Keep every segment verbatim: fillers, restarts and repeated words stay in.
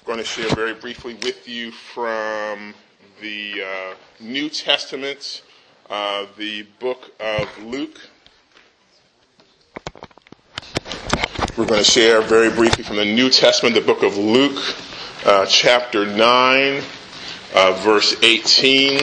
going to share very briefly with you from the uh, New Testament, uh, the book of Luke. We're going to share very briefly from the New Testament, the book of Luke, uh, chapter nine, uh, verse eighteen.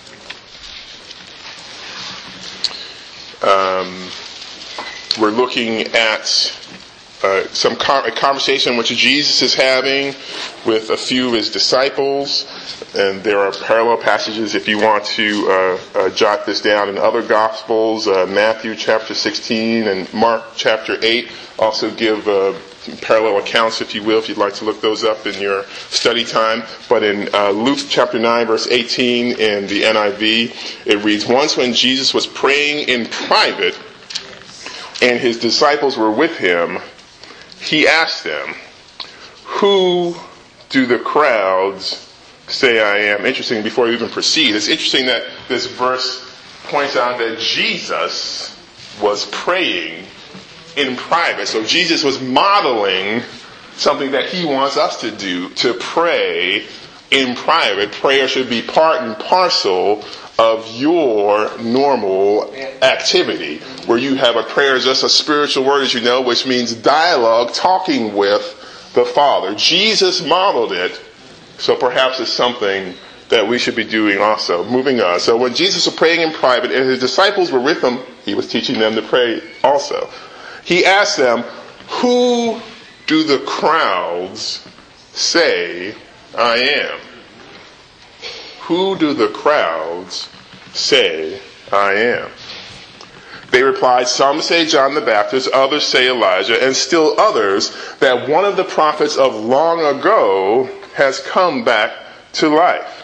Um, we're looking at uh, some con- a conversation which Jesus is having with a few of his disciples, and there are parallel passages if you want to uh, uh, jot this down in other Gospels. uh, Matthew chapter sixteen and Mark chapter eight also give uh, parallel accounts, if you will, if you'd like to look those up in your study time. But in uh, Luke chapter nine, verse eighteen in the N I V, it reads, "Once when Jesus was praying in private and his disciples were with him, he asked them, 'Who do the crowds say I am?'" Interesting, before we even proceed, it's interesting that this verse points out that Jesus was praying in private. So Jesus was modeling something that he wants us to do, to pray in private. Prayer should be part and parcel of your normal activity, where you have a prayer is just a spiritual word, as you know, which means dialogue, talking with the Father. Jesus modeled it, so perhaps it's something that we should be doing also. Moving on. So when Jesus was praying in private and his disciples were with him, he was teaching them to pray also. He asked them, "Who do the crowds say I am?" Who do the crowds say I am? They replied, "Some say John the Baptist, others say Elijah, and still others that one of the prophets of long ago has come back to life."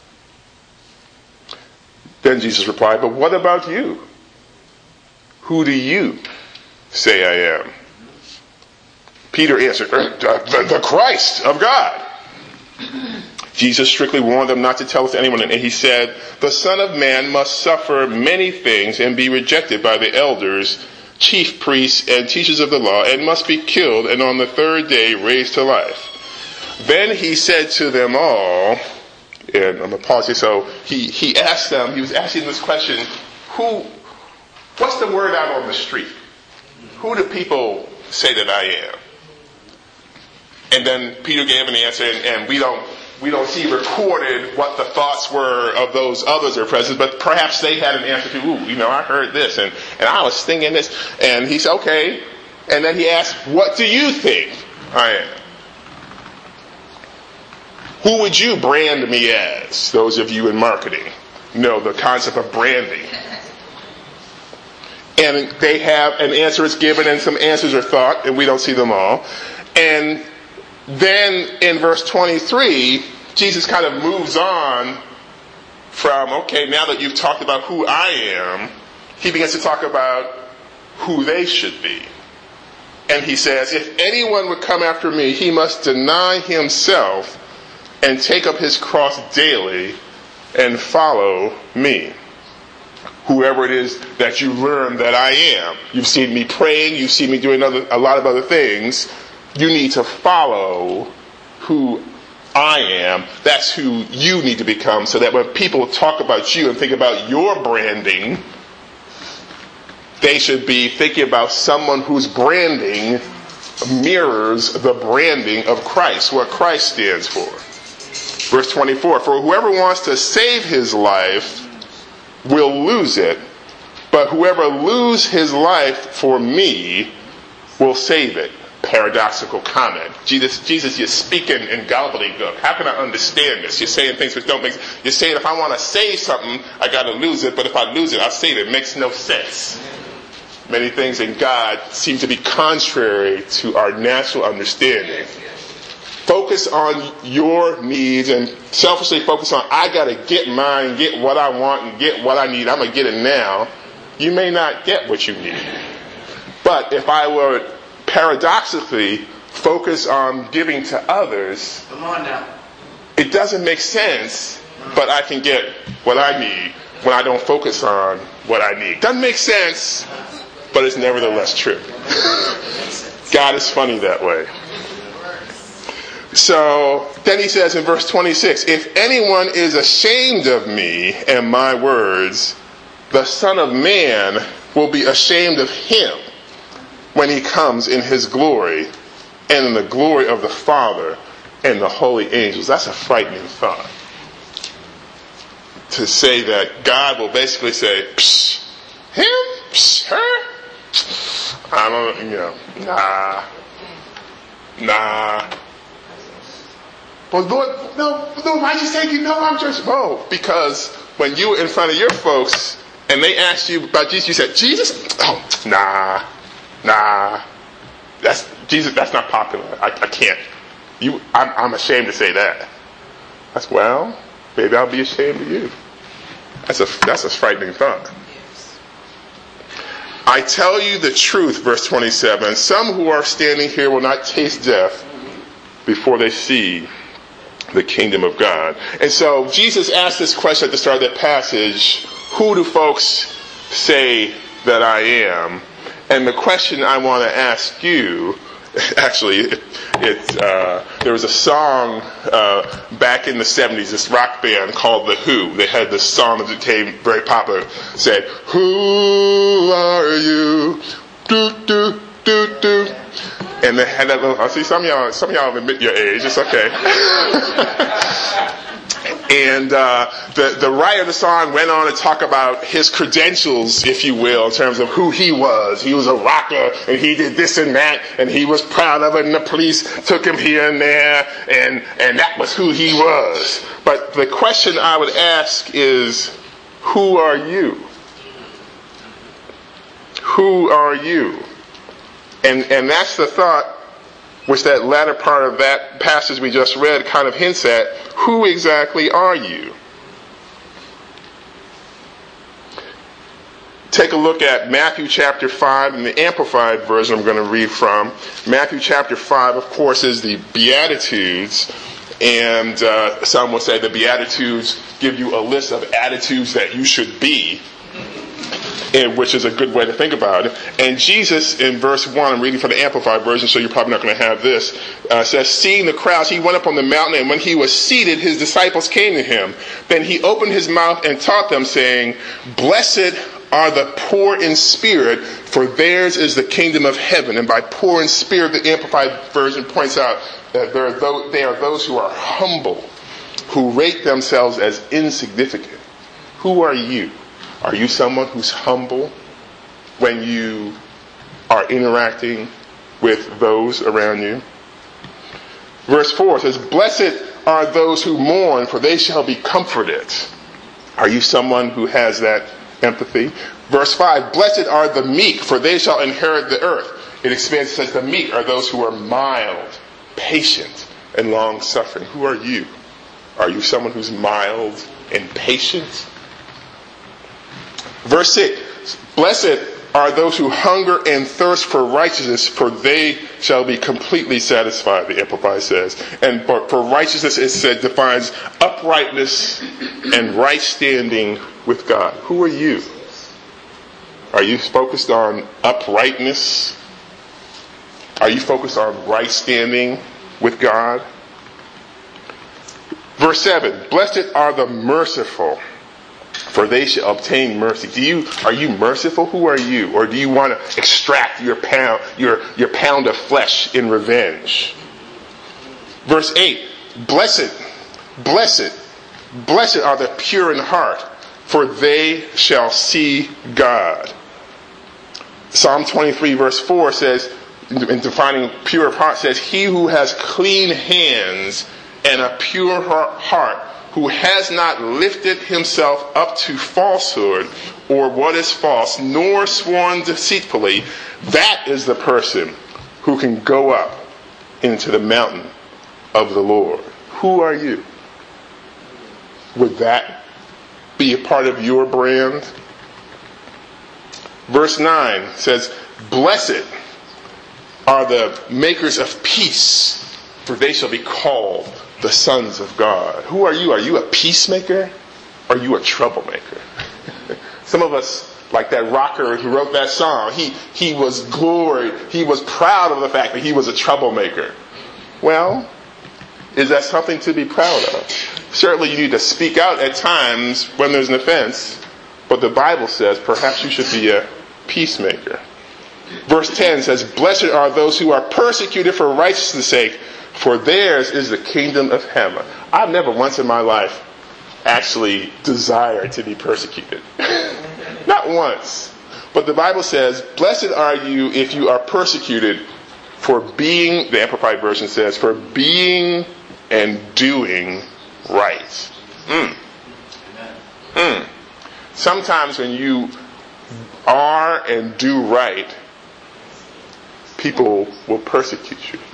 Then Jesus replied, "But what about you? Who do you say I am?" Peter answered, "The Christ of God." Jesus strictly warned them not to tell this to anyone, and he said, "The Son of Man must suffer many things and be rejected by the elders, chief priests, and teachers of the law, and must be killed, and on the third day raised to life." Then he said to them all, and I'm apologetic, so he, he asked them, he was asking this question, who, what's the word out on the street? Who do people say that I am? And then Peter gave an answer, and, and we don't we don't see recorded what the thoughts were of those others that are present, but perhaps they had an answer to, ooh, you know, I heard this, and, and I was thinking this. And he said, okay. And then he asked, what do you think I am? Who would you brand me as? Those of you in marketing know the concept of branding. And they have an answer is given and some answers are thought, and we don't see them all. And then in verse twenty-three, Jesus kind of moves on from, okay, now that you've talked about who I am, he begins to talk about who they should be. And he says, "If anyone would come after me, he must deny himself and take up his cross daily and follow me." Whoever it is that you learn that I am. You've seen me praying, you've seen me doing other, a lot of other things. You need to follow who I am. That's who you need to become, so that when people talk about you and think about your branding, they should be thinking about someone whose branding mirrors the branding of Christ, what Christ stands for. Verse twenty-four, "For whoever wants to save his life will lose it, but whoever loses his life for me will save it." Paradoxical comment. Jesus, Jesus, you're speaking in gobbledygook. How can I understand this? You're saying things which don't make sense. You're saying if I want to save something, I got to lose it, but if I lose it, I'll save it. It makes no sense. Many things in God seem to be contrary to our natural understanding. Focus on your needs and selfishly focus on, I got to get mine, get what I want, and get what I need. I'm going to get it now. You may not get what you need. But if I were paradoxically focus on giving to others, come on now, it doesn't make sense, but I can get what I need when I don't focus on what I need. Doesn't make sense, but it's nevertheless true. God is funny that way. So then he says in verse twenty-six, if anyone is ashamed of me and my words, the Son of Man will be ashamed of him when he comes in his glory and in the glory of the Father and the holy angels. That's a frightening thought. To say that God will basically say, psh, him, psh, her, I don't, you know, nah, nah. Well, Lord, no, no, why'd you say you know I'm just, oh, because when you were in front of your folks and they asked you about Jesus, you said, Jesus? Oh, nah, nah, that's, Jesus, that's not popular. I, I can't. You, I'm, I'm ashamed to say that. That's, well, maybe I'll be ashamed of you. That's a, that's a frightening thought. I tell you the truth, verse twenty-seven, some who are standing here will not taste death before they see the kingdom of God. And so Jesus asked this question at the start of that passage, who do folks say that I am? And the question I want to ask you, actually, it, it, uh, there was a song uh, back in the seventies, this rock band called The Who. They had this song that became very popular, said, who are you? Do, do, do, do. And they had that little, I see some of y'all, some of y'all admit your age, it's okay. And uh, the, the writer of the song went on to talk about his credentials, if you will, in terms of who he was. He was a rocker, and he did this and that, and he was proud of it, and the police took him here and there, and, and that was who he was. But the question I would ask is, who are you? Who are you? And, and that's the thought which that latter part of that passage we just read kind of hints at. Who exactly are you? Take a look at Matthew chapter five in the Amplified version I'm going to read from. Matthew chapter five, of course, is the Beatitudes. And uh, some will say the Beatitudes give you a list of attitudes that you should be, and which is a good way to think about it. And Jesus, in verse one, I'm reading from the Amplified version, so you're probably not going to have this, uh, says, seeing the crowds, he went up on the mountain, and when he was seated, his disciples came to him. Then he opened his mouth and taught them, saying, blessed are the poor in spirit, for theirs is the kingdom of heaven. And by poor in spirit, the Amplified version points out that there are those, they are those who are humble, who rate themselves as insignificant. Who are you? Are you someone who's humble when you are interacting with those around you? Verse four says, blessed are those who mourn, for they shall be comforted. Are you someone who has that empathy? Verse five, blessed are the meek, for they shall inherit the earth. It expands and says the meek are those who are mild, patient, and long-suffering. Who are you? Are you someone who's mild and patient? Verse six, blessed are those who hunger and thirst for righteousness, for they shall be completely satisfied, the Amplified says. And for, for righteousness, it said, defines uprightness and right standing with God. Who are you? Are you focused on uprightness? Are you focused on right standing with God? Verse seven, blessed are the merciful, for they shall obtain mercy. Do you, are you merciful? Who are you? Or do you want to extract your pound, your, your pound of flesh in revenge? Verse eight, blessed, blessed, blessed are the pure in heart, for they shall see God. Psalm twenty-three verse four says, in defining pure of heart, says, he who has clean hands and a pure heart, who has not lifted himself up to falsehood or what is false, nor sworn deceitfully, that is the person who can go up into the mountain of the Lord. Who are you? Would that be a part of your brand? Verse nine says, blessed are the makers of peace, for they shall be called the sons of God. Who are you? Are you a peacemaker? Or are you a troublemaker? Some of us, like that rocker who wrote that song, he, he was gloried, he was proud of the fact that he was a troublemaker. Well, Is that something to be proud of? Certainly you need to speak out at times when there's an offense, but the Bible says perhaps you should be a peacemaker. Verse ten says, blessed are those who are persecuted for righteousness' sake, for theirs is the kingdom of heaven. I've never once in my life actually desired to be persecuted. Not once. But the Bible says, blessed are you if you are persecuted for being, the Amplified Version says, for being and doing right. Mm. Mm. Sometimes when you are and do right, people will persecute you.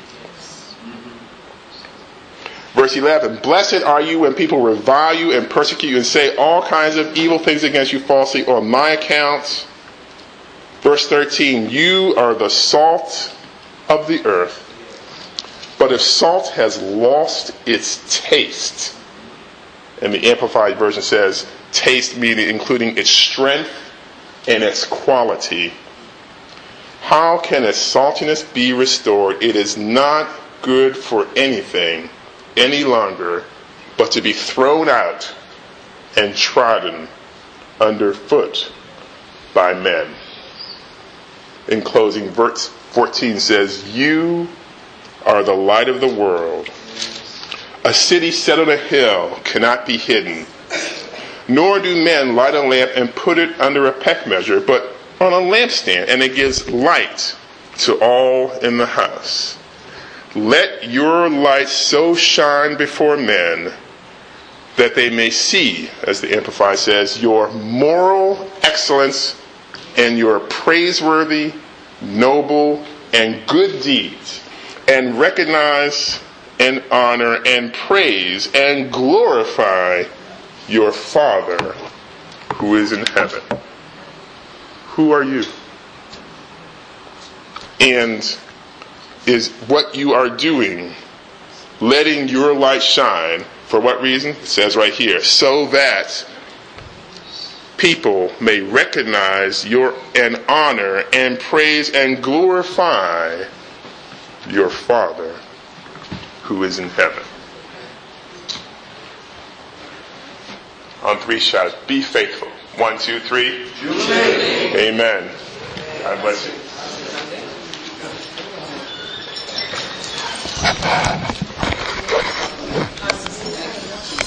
Verse eleven, blessed are you when people revile you and persecute you and say all kinds of evil things against you falsely on my account. Verse thirteen, you are the salt of the earth. But if salt has lost its taste, and the Amplified Version says taste meaning including its strength and its quality, how can its saltiness be restored? It is not good for anything any longer but to be thrown out and trodden underfoot by men. In closing, verse fourteen says, you are the light of the world. A city set on a hill cannot be hidden, nor do men light a lamp and put it under a peck measure, but on a lampstand, and it gives light to all in the house. Let your light so shine before men that they may see, as the Amplified says, your moral excellence and your praiseworthy, noble, and good deeds, and recognize and honor and praise and glorify your Father who is in heaven. Who are you? And is what you are doing letting your light shine? For what reason? It says right here, so that people may recognize your and honor and praise and glorify your Father who is in heaven. On three shots, be faithful. One, two, three. Amen. God bless you.